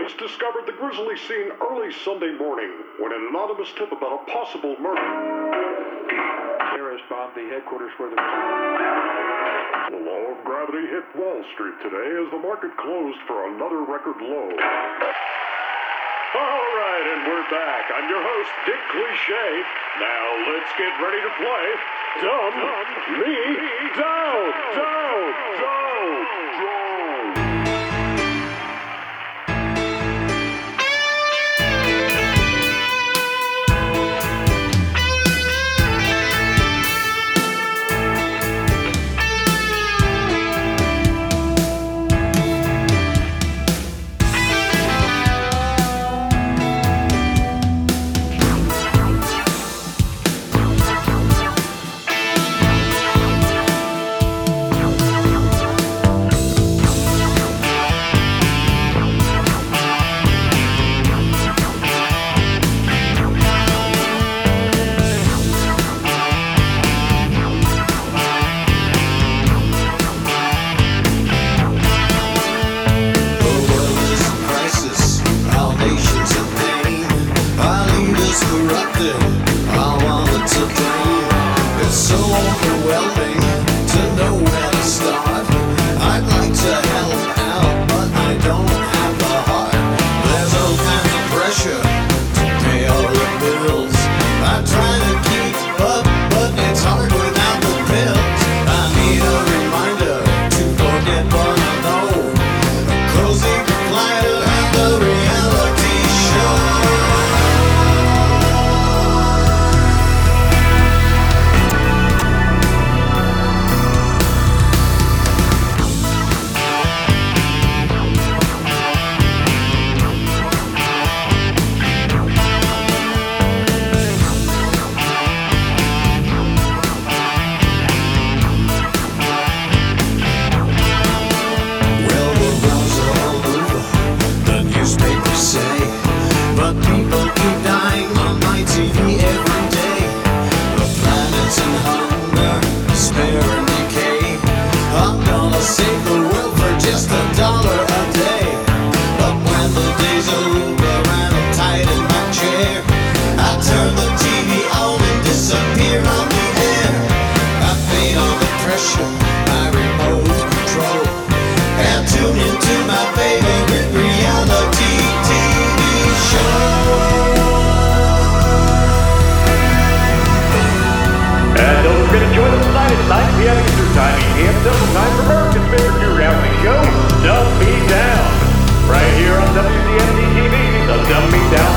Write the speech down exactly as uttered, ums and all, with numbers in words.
Police discovered the grisly scene early Sunday morning when an anonymous tip about a possible murder. Terrorist bombed the headquarters where the... The law of gravity hit Wall Street today as the market closed for another record low. All right, and we're back. I'm your host, Dick Cliche. Now let's get ready to play Dumb, Dumb Me Down, Down, Down, Down. Dumb Me Down